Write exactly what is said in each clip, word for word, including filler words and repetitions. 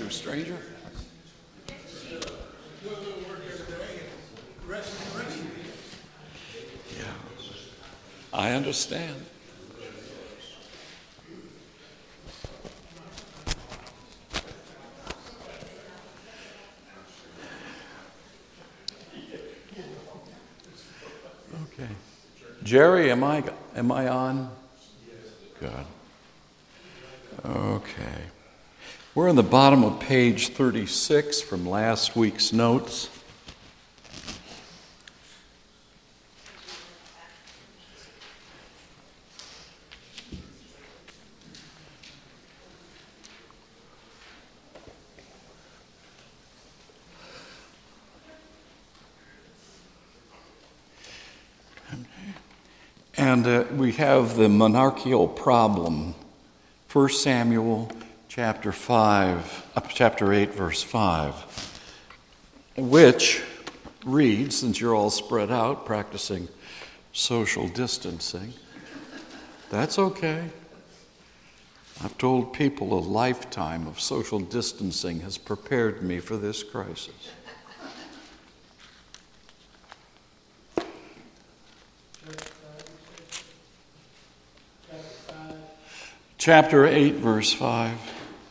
you, stranger? Yeah, I understand. Okay. Jerry, am I am I on? Good. Okay. We're on the bottom of page thirty-six from last week's notes. And uh, we have the monarchical problem, First Samuel chapter five, uh, chapter eight, verse five, which reads, since you're all spread out practicing social distancing, that's okay. I've told people a lifetime of social distancing has prepared me for this crisis. Chapter eight, verse five.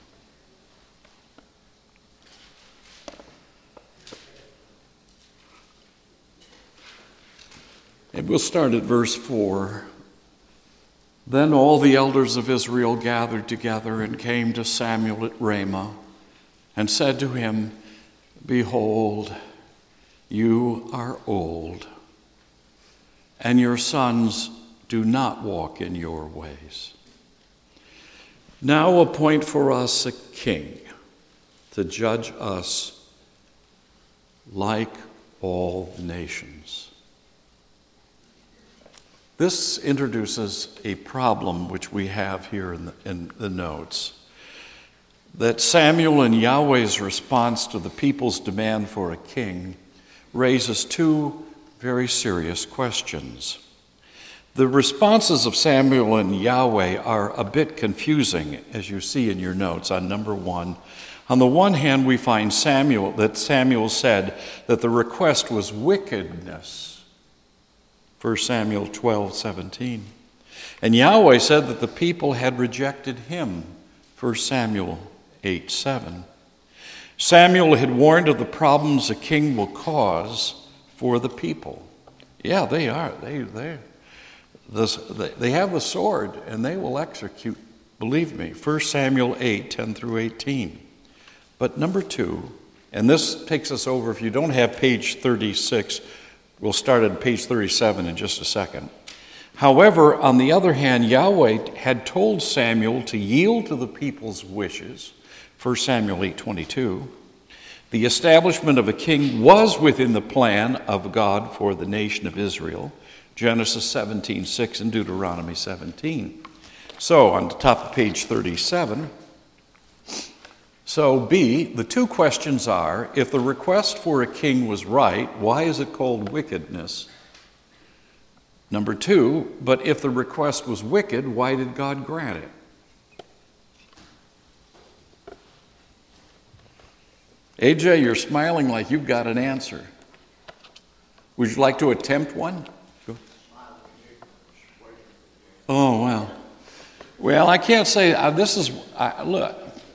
And we'll start at verse four. Then all the elders of Israel gathered together and came to Samuel at Ramah and said to him, Behold, you are old, and your sons do not walk in your ways. Now appoint for us a king to judge us like all nations. This introduces a problem which we have here in the, in the notes, that Samuel and Yahweh's response to the people's demand for a king raises two very serious questions. The responses of Samuel and Yahweh are a bit confusing, as you see in your notes on number one. On the one hand, we find Samuel that Samuel said that the request was wickedness, First Samuel twelve seventeen. And Yahweh said that the people had rejected him, First Samuel eight seven. Samuel had warned of the problems a king will cause for the people. Yeah, they are. They, they're. This, they have a sword, and they will execute, believe me, First Samuel eight, ten through eighteen. But number two, and this takes us over, if you don't have page thirty-six, we'll start at page thirty-seven in just a second. However, on the other hand, Yahweh had told Samuel to yield to the people's wishes, First Samuel eight twenty-two. The establishment of a king was within the plan of God for the nation of Israel, Genesis seventeen six and Deuteronomy seventeen. So on the top of page thirty-seven, so B, the two questions are, if the request for a king was right, why is it called wickedness? Number two, but if the request was wicked, why did God grant it? A J, you're smiling like you've got an answer. Would you like to attempt one? Oh, well. Well, I can't say, uh, this is, uh, look,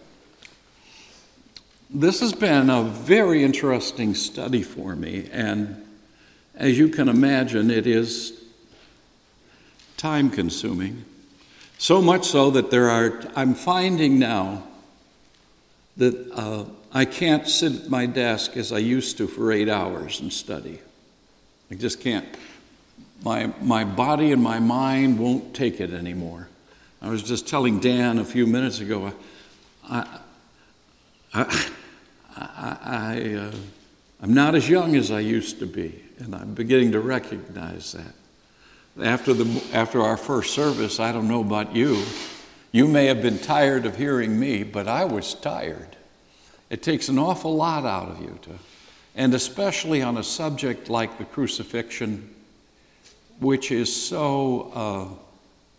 this has been a very interesting study for me, and as you can imagine, it is time-consuming. So much so that there are, I'm finding now that uh, I can't sit at my desk as I used to for eight hours and study. I just can't. My my body and my mind won't take it anymore. I was just telling Dan a few minutes ago, I, I, I, I, uh, I'm not as young as I used to be, and I'm beginning to recognize that. After the after our first service, I don't know about you, you may have been tired of hearing me, but I was tired. It takes an awful lot out of you to, and especially on a subject like the crucifixion, which is so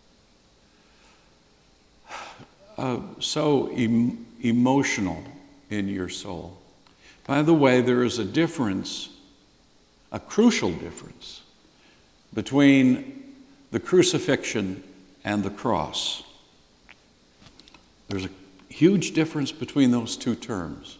uh, uh, so em- emotional in your soul. By the way, there is a difference, a crucial difference, between the crucifixion and the cross. There's a huge difference between those two terms.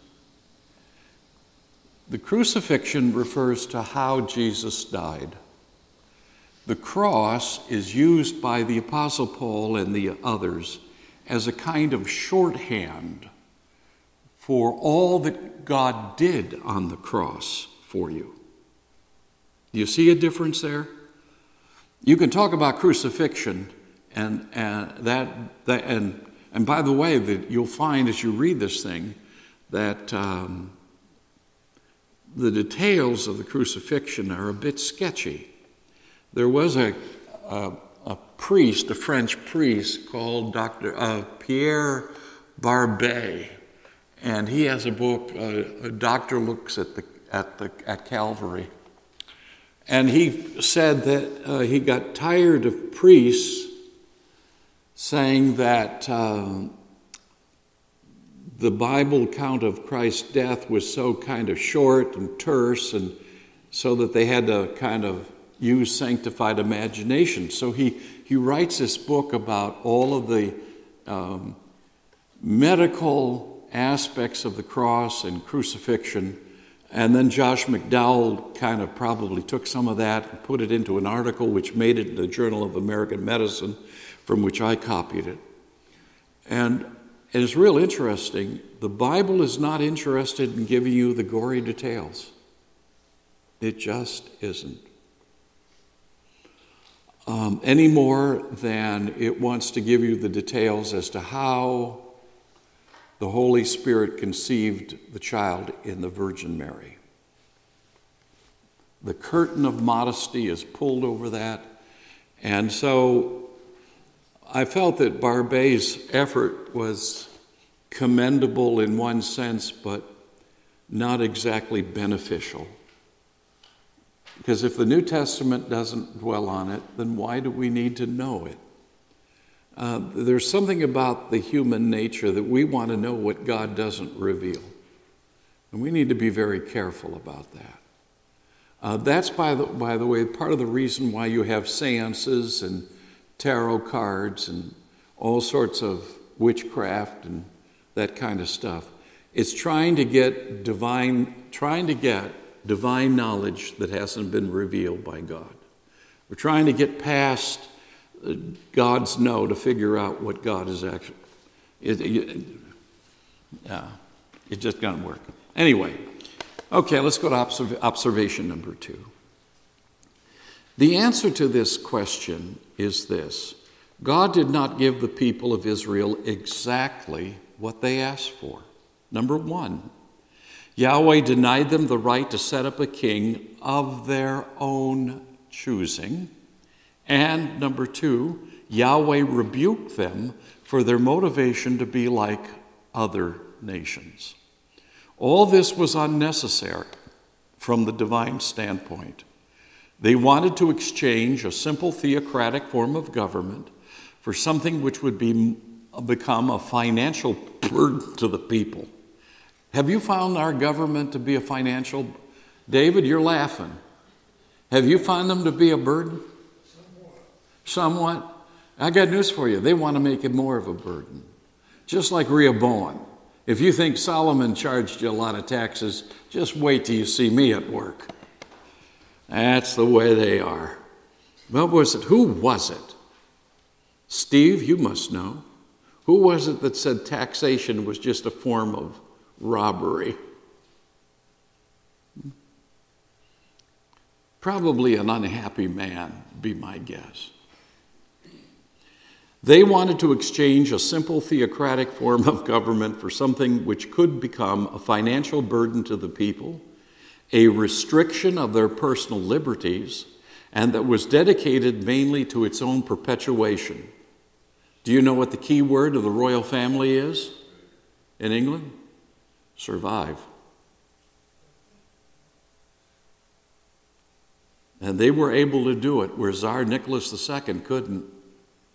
The crucifixion refers to how Jesus died. The cross is used by the Apostle Paul and the others as a kind of shorthand for all that God did on the cross for you. Do you see a difference there? You can talk about crucifixion, and, and that, that and and by the way, that you'll find as you read this thing that um, the details of the crucifixion are a bit sketchy. There was a, a, a priest, a French priest called Doctor Uh, Pierre Barbet, and he has a book, uh, A Doctor Looks at the at the at Calvary, and he said that uh, he got tired of priests saying that um, the Bible account of Christ's death was so kind of short and terse, and so that they had to kind of use sanctified imagination. So he, he writes this book about all of the um, medical aspects of the cross and crucifixion. And then Josh McDowell kind of probably took some of that and put it into an article which made it in the Journal of American Medicine, from which I copied it. And it's real interesting. The Bible is not interested in giving you the gory details. It just isn't. Um, any more than it wants to give you the details as to how the Holy Spirit conceived the child in the Virgin Mary. The curtain of modesty is pulled over that. And so I felt that Barbet's effort was commendable in one sense, but not exactly beneficial. Because if the New Testament doesn't dwell on it, then why do we need to know it? Uh, there's something about the human nature that we want to know what God doesn't reveal. And we need to be very careful about that. Uh, that's, by the, by the way, part of the reason why you have seances and tarot cards and all sorts of witchcraft and that kind of stuff. It's trying to get divine, trying to get divine knowledge that hasn't been revealed by God. We're trying to get past God's no to figure out what God is actually. It, it, yeah, it just doesn't work. Anyway, okay, let's go to observ- observation number two. The answer to this question is this: God did not give the people of Israel exactly what they asked for. Number one, Yahweh denied them the right to set up a king of their own choosing. And number two, Yahweh rebuked them for their motivation to be like other nations. All this was unnecessary from the divine standpoint. They wanted to exchange a simple theocratic form of government for something which would be, become a financial burden to the people. Have you found our government to be a financial? David, you're laughing. Have you found them to be a burden? Somewhat. I got news for you. They want to make it more of a burden. Just like Rehoboam. If you think Solomon charged you a lot of taxes, just wait till you see me at work. That's the way they are. What was it? Who was it? Steve, you must know. Who was it that said taxation was just a form of robbery? Probably an unhappy man, be my guess. They wanted to exchange a simple theocratic form of government for something which could become a financial burden to the people, a restriction of their personal liberties, and that was dedicated mainly to its own perpetuation. Do you know what the key word of the royal family is in England? Survive. And they were able to do it where Tsar Nicholas the Second couldn't,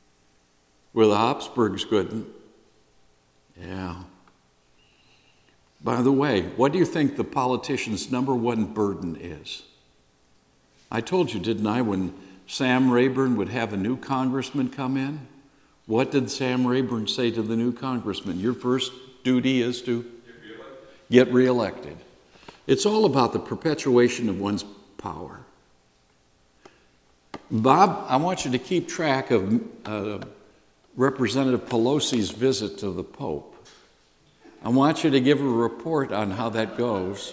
where the Habsburgs couldn't. Yeah. By the way, what do you think the politician's number one burden is? I told you, didn't I, when Sam Rayburn would have a new congressman come in? What did Sam Rayburn say to the new congressman? Your first duty is to get reelected. It's all about the perpetuation of one's power. Bob, I want you to keep track of uh, Representative Pelosi's visit to the Pope. I want you to give a report on how that goes.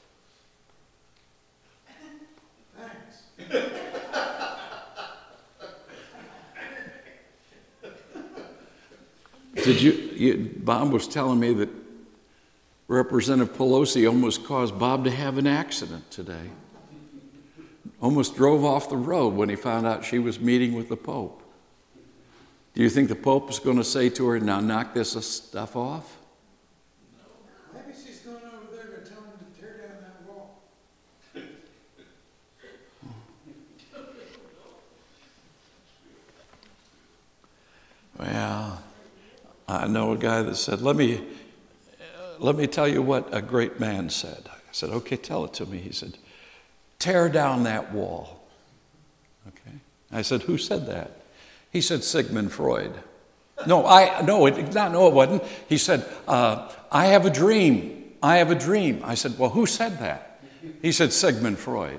Thanks. Did you, you, Bob was telling me that Representative Pelosi almost caused Bob to have an accident today. Almost drove off the road when he found out she was meeting with the Pope. Do you think the Pope is going to say to her, now knock this stuff off? Maybe she's going over there to tell him to tear down that wall. Well, I know a guy that said, let me, let me tell you what a great man said. I said, okay, tell it to me. He said, tear down that wall. Okay. I said, who said that? He said, Sigmund Freud. No, I no, it not no, it wasn't. He said, uh, I have a dream. I have a dream. I said, well, who said that? He said, Sigmund Freud.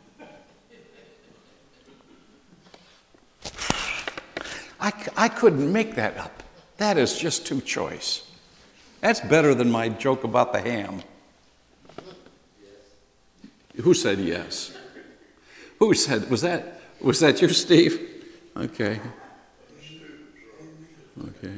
I, I couldn't make that up. That is just too choice. That's better than my joke about the ham. Who said yes? Who said, was that, was that you, Steve? Okay. Okay.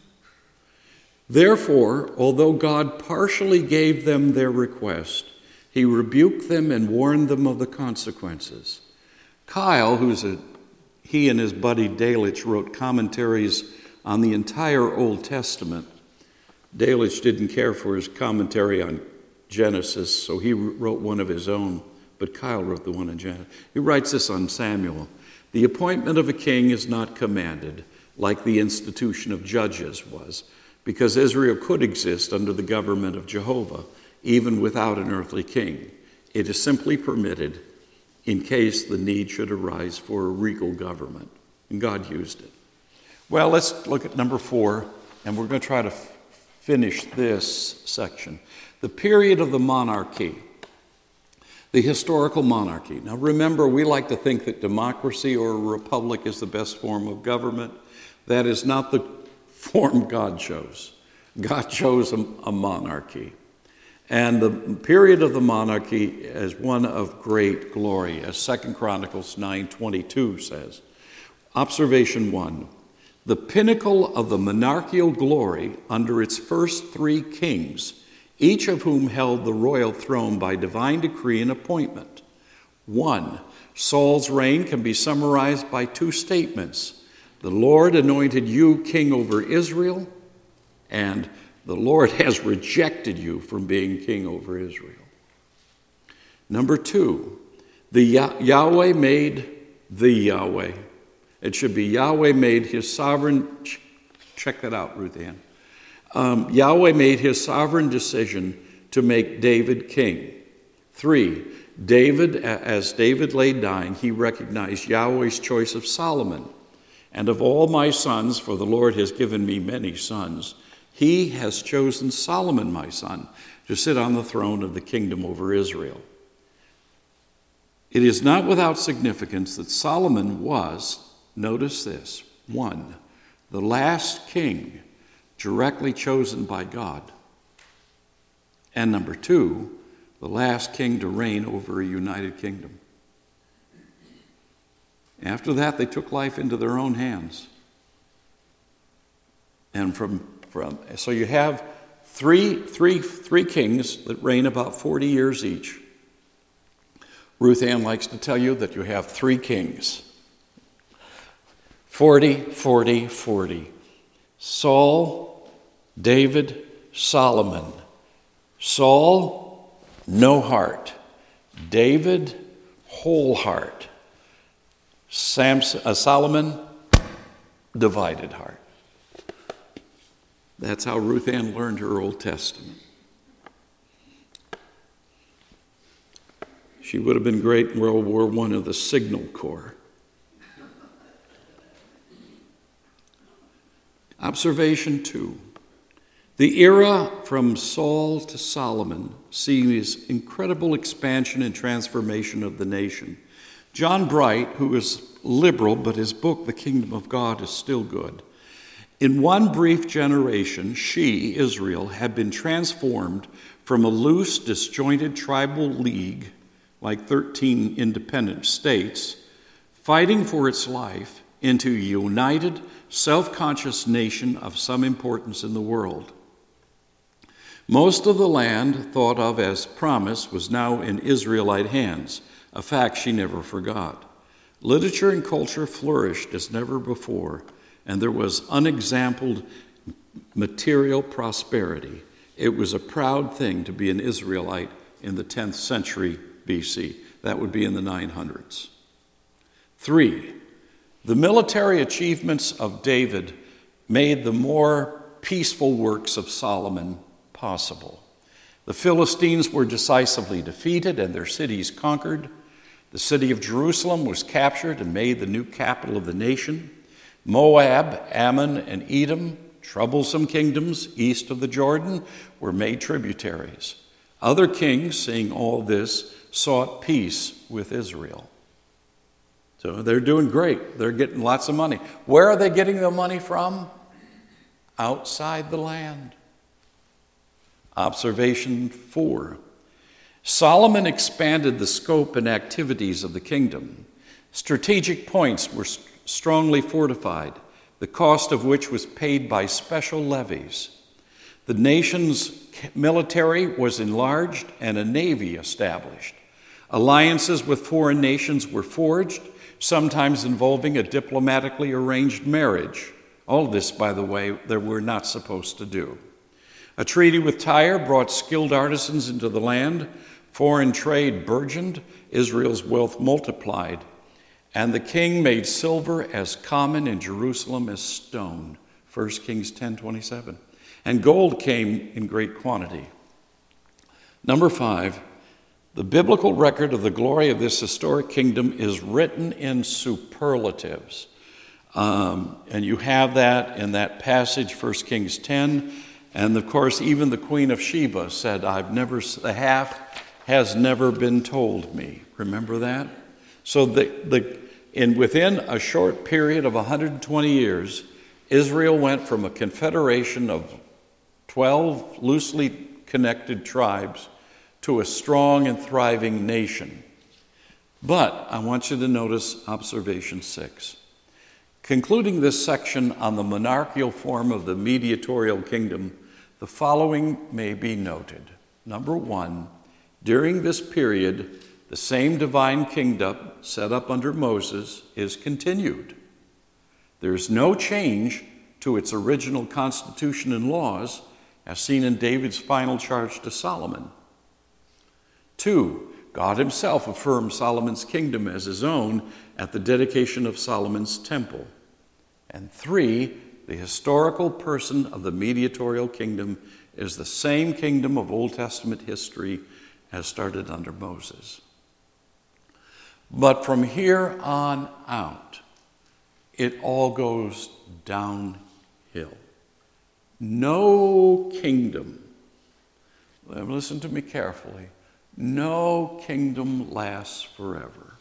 Therefore, although God partially gave them their request, he rebuked them and warned them of the consequences. Kyle, who's a, he and his buddy Delitzsch wrote commentaries on the entire Old Testament. Delitzsch didn't care for his commentary on Genesis, so he wrote one of his own, but Kyle wrote the one in Genesis. He writes this on Samuel. The appointment of a king is not commanded, like the institution of judges was, because Israel could exist under the government of Jehovah, even without an earthly king. It is simply permitted in case the need should arise for a regal government. And God used it. Well, let's look at number four, and we're going to try to f- finish this section. The period of the monarchy, the historical monarchy. Now remember, we like to think that democracy or a republic is the best form of government. That is not the form God chose. God chose a, a monarchy. And the period of the monarchy is one of great glory, as Second Chronicles nine twenty-two says. Observation one, the pinnacle of the monarchical glory under its first three kings, each of whom held the royal throne by divine decree and appointment. One, Saul's reign can be summarized by two statements. The Lord anointed you king over Israel, and the Lord has rejected you from being king over Israel. Number two, the Yah- Yahweh made the Yahweh. It should be Yahweh made his sovereign, check that out, Ruth Ann. Um, Yahweh made his sovereign decision to make David king. Three, David, as David lay dying, he recognized Yahweh's choice of Solomon. And of all my sons, for the Lord has given me many sons, he has chosen Solomon, my son, to sit on the throne of the kingdom over Israel. It is not without significance that Solomon was, notice this, one, the last king directly chosen by God, and number two, the last king to reign over a united kingdom. After that, they took life into their own hands. And from, from so you have three, three, three kings that reign about forty years each. Ruth Ann likes to tell you that you have three kings. forty, forty, forty. Saul, David, Solomon. Saul, no heart. David, whole heart. Samson, uh, Solomon, divided heart. That's how Ruth Ann learned her Old Testament. She would have been great in World War One of the Signal Corps. Observation two. The era from Saul to Solomon sees incredible expansion and transformation of the nation. John Bright, who is liberal, but his book, The Kingdom of God, is still good. In one brief generation, she, Israel, had been transformed from a loose, disjointed tribal league, like thirteen independent states, fighting for its life, into a united, self-conscious nation of some importance in the world. Most of the land thought of as promised was now in Israelite hands, a fact she never forgot. Literature and culture flourished as never before, and there was unexampled material prosperity. It was a proud thing to be an Israelite in the tenth century B C. That would be in the nine hundreds. Three, the military achievements of David made the more peaceful works of Solomon possible. The Philistines were decisively defeated and their cities conquered. The city of Jerusalem was captured and made the new capital of the nation. Moab, Ammon, and Edom, troublesome kingdoms east of the Jordan, were made tributaries. Other kings, seeing all this, sought peace with Israel. So they're doing great. They're getting lots of money. Where are they getting the money from? Outside the land. Observation four. Solomon expanded the scope and activities of the kingdom. Strategic points were st- strongly fortified, the cost of which was paid by special levies. The nation's military was enlarged and a navy established. Alliances with foreign nations were forged, sometimes involving a diplomatically arranged marriage. All this, by the way, they were not supposed to do. A treaty with Tyre brought skilled artisans into the land. Foreign trade burgeoned. Israel's wealth multiplied. And the king made silver as common in Jerusalem as stone. First Kings ten twenty-seven. And gold came in great quantity. Number five, the biblical record of the glory of this historic kingdom is written in superlatives. Um, and you have that in that passage, First Kings ten. And of course, even the Queen of Sheba said, I've never, the half has never been told me. Remember that? So the, the, in within a short period of one hundred twenty years, Israel went from a confederation of twelve loosely connected tribes to a strong and thriving nation. But I want you to notice observation six. Concluding this section on the monarchical form of the mediatorial kingdom, the following may be noted. Number one, during this period, the same divine kingdom set up under Moses is continued. There's no change to its original constitution and laws, as seen in David's final charge to Solomon. Two, God himself affirmed Solomon's kingdom as his own at the dedication of Solomon's temple. And three, the historical person of the mediatorial kingdom is the same kingdom of Old Testament history as started under Moses. But from here on out, it all goes downhill. No kingdom, listen to me carefully, no kingdom lasts forever.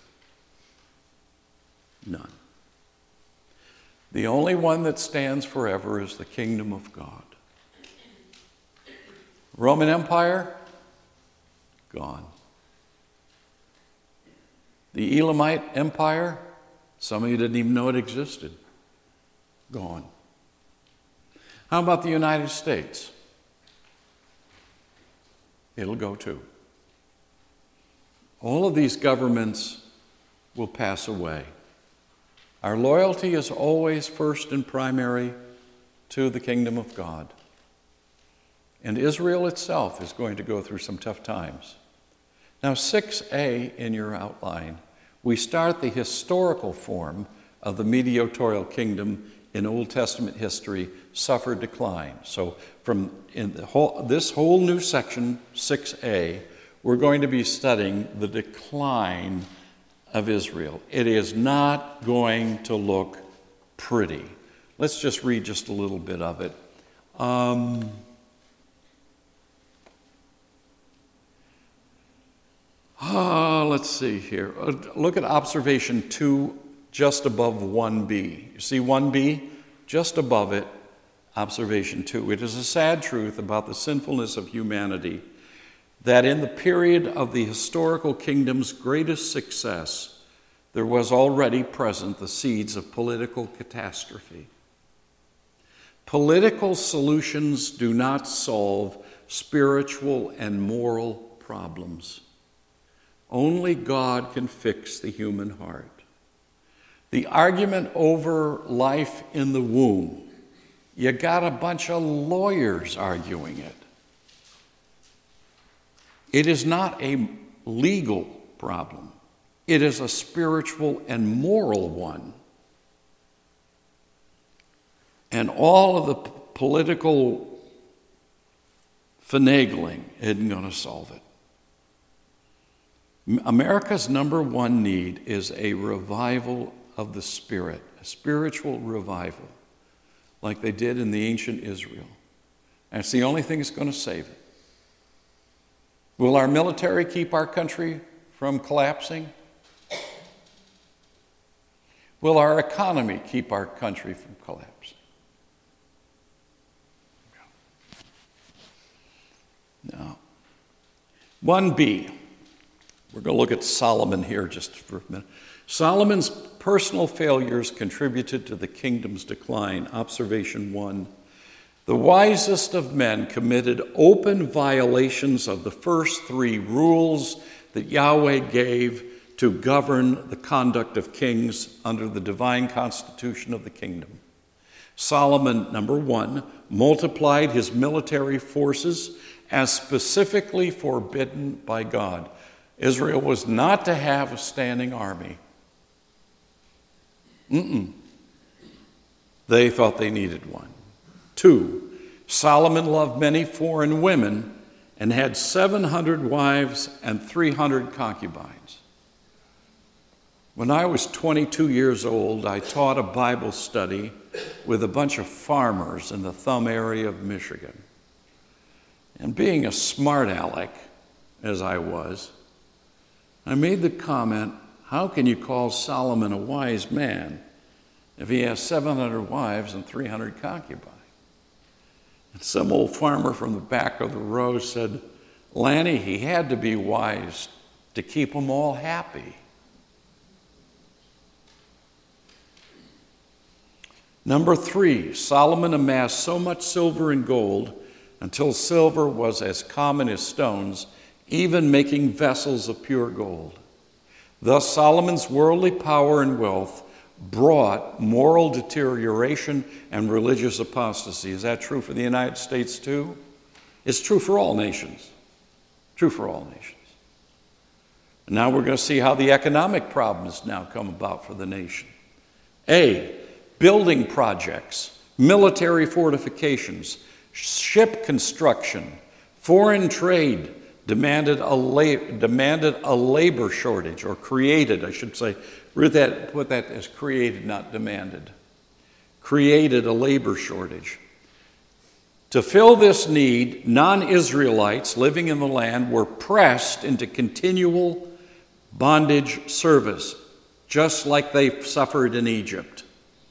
None. The only one that stands forever is the kingdom of God. Roman Empire, gone. The Elamite Empire, some of you didn't even know it existed, gone. How about the United States? It'll go too. All of these governments will pass away. Our loyalty is always first and primary to the kingdom of God. And Israel itself is going to go through some tough times. Now, six A in your outline, we start the historical form of the mediatorial kingdom in Old Testament history suffered decline. So from in the whole, this whole new section, six A, we're going to be studying the decline of Israel. It is not going to look pretty. Let's just read just a little bit of it. Um, uh, let's see here. Uh, look at observation two, just above one B. You see one B? Just above it, observation two. It is a sad truth about the sinfulness of humanity that in the period of the historical kingdom's greatest success, there was already present the seeds of political catastrophe. Political solutions do not solve spiritual and moral problems. Only God can fix the human heart. The argument over life in the womb, you got a bunch of lawyers arguing it. It is not a legal problem. It is a spiritual and moral one. And all of the p- political finagling isn't going to solve it. M- America's number one need is a revival of the Spirit, a spiritual revival, like they did in the ancient Israel. And it's the only thing that's going to save it. Will our military keep our country from collapsing? Will our economy keep our country from collapsing? No. one B. We're going to look at Solomon here just for a minute. Solomon's personal failures contributed to the kingdom's decline. Observation one. The wisest of men committed open violations of the first three rules that Yahweh gave to govern the conduct of kings under the divine constitution of the kingdom. Solomon, number one, multiplied his military forces as specifically forbidden by God. Israel was not to have a standing army. Mm-mm. They thought they needed one. Two, Solomon loved many foreign women and had seven hundred wives and three hundred concubines. When I was twenty-two years old, I taught a Bible study with a bunch of farmers in the Thumb area of Michigan. And being a smart aleck, as I was, I made the comment, how can you call Solomon a wise man if he has seven hundred wives and three hundred concubines? And some old farmer from the back of the row said, Lanny, he had to be wise to keep them all happy. Number three, Solomon amassed so much silver and gold until silver was as common as stones, even making vessels of pure gold. Thus, Solomon's worldly power and wealth brought moral deterioration and religious apostasy. Is that true for the United States too? It's true for all nations. True for all nations. And now we're going to see how the economic problems now come about for the nation. A, building projects, military fortifications, ship construction, foreign trade demanded a, la- demanded a labor shortage, or created, I should say, Put that, put that as created, not demanded. Created a labor shortage. To fill this need, non-Israelites living in the land were pressed into continual bondage service, just like they suffered in Egypt.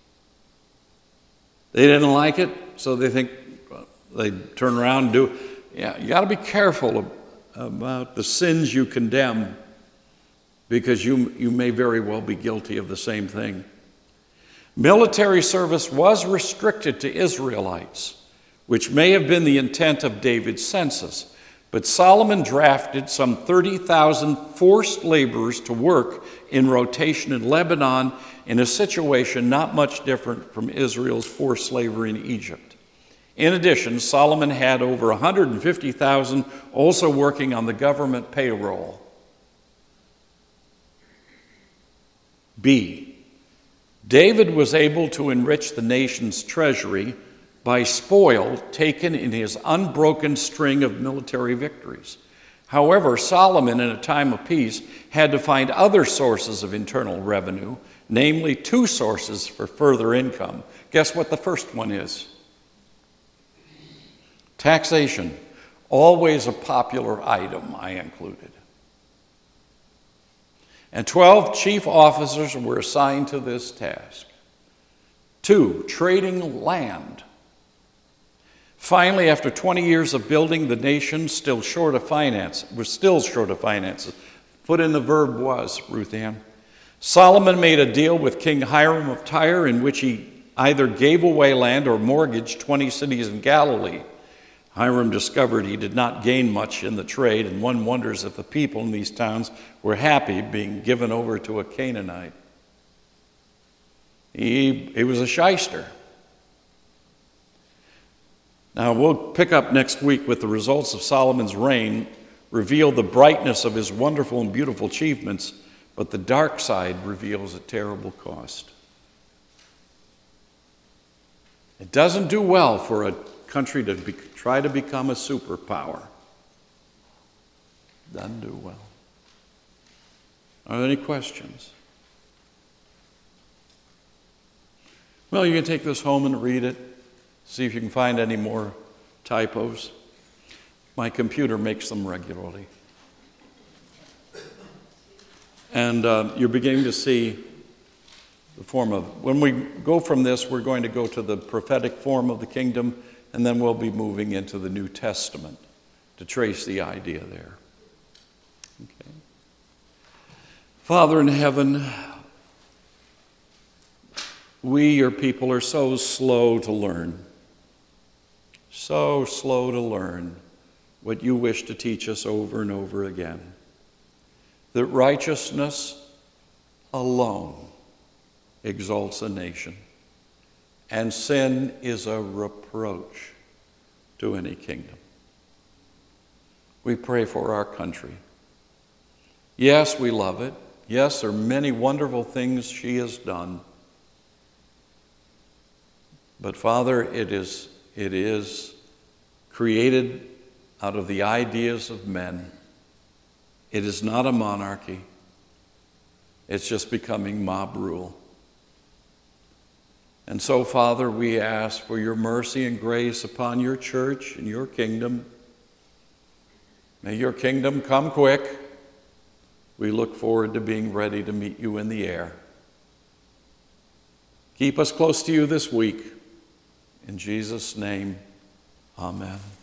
They didn't like it, so they think they turn around and do. Yeah, you got to be careful about the sins you condemn, because you, you may very well be guilty of the same thing. Military service was restricted to Israelites, which may have been the intent of David's census, but Solomon drafted some thirty thousand forced laborers to work in rotation in Lebanon in a situation not much different from Israel's forced slavery in Egypt. In addition, Solomon had over one hundred fifty thousand also working on the government payroll. B, David was able to enrich the nation's treasury by spoil taken in his unbroken string of military victories. However, Solomon, in a time of peace, had to find other sources of internal revenue, namely two sources for further income. Guess what the first one is? Taxation. Always a popular item, I included. And twelve chief officers were assigned to this task. Two, trading land. Finally, after twenty years of building, the nation still short of finance, was still short of finances. Put in the verb was, Ruth Ann. Solomon made a deal with King Hiram of Tyre in which he either gave away land or mortgaged twenty cities in Galilee. Hiram discovered he did not gain much in the trade, and one wonders if the people in these towns were happy being given over to a Canaanite. He, he was a shyster. Now, we'll pick up next week with the results of Solomon's reign, reveal the brightness of his wonderful and beautiful achievements, but the dark side reveals a terrible cost. It doesn't do well for a country to be, try to become a superpower. Doesn't do well. Are there any questions? Well, you can take this home and read it. See if you can find any more typos. My computer makes them regularly. And uh, you're beginning to see the form of, when we go from this, we're going to go to the prophetic form of the kingdom, and then we'll be moving into the New Testament to trace the idea there. Okay. Father in heaven, we, your people, are so slow to learn. So slow to learn what you wish to teach us over and over again. That righteousness alone exalts a nation, and sin is a reproach to any kingdom. We pray for our country. Yes, we love it. Yes, there are many wonderful things she has done. But Father, it is, it is created out of the ideas of men. It is not a monarchy. It's just becoming mob rule. And so, Father, we ask for your mercy and grace upon your church and your kingdom. May your kingdom come quick. We look forward to being ready to meet you in the air. Keep us close to you this week. In Jesus' name, amen.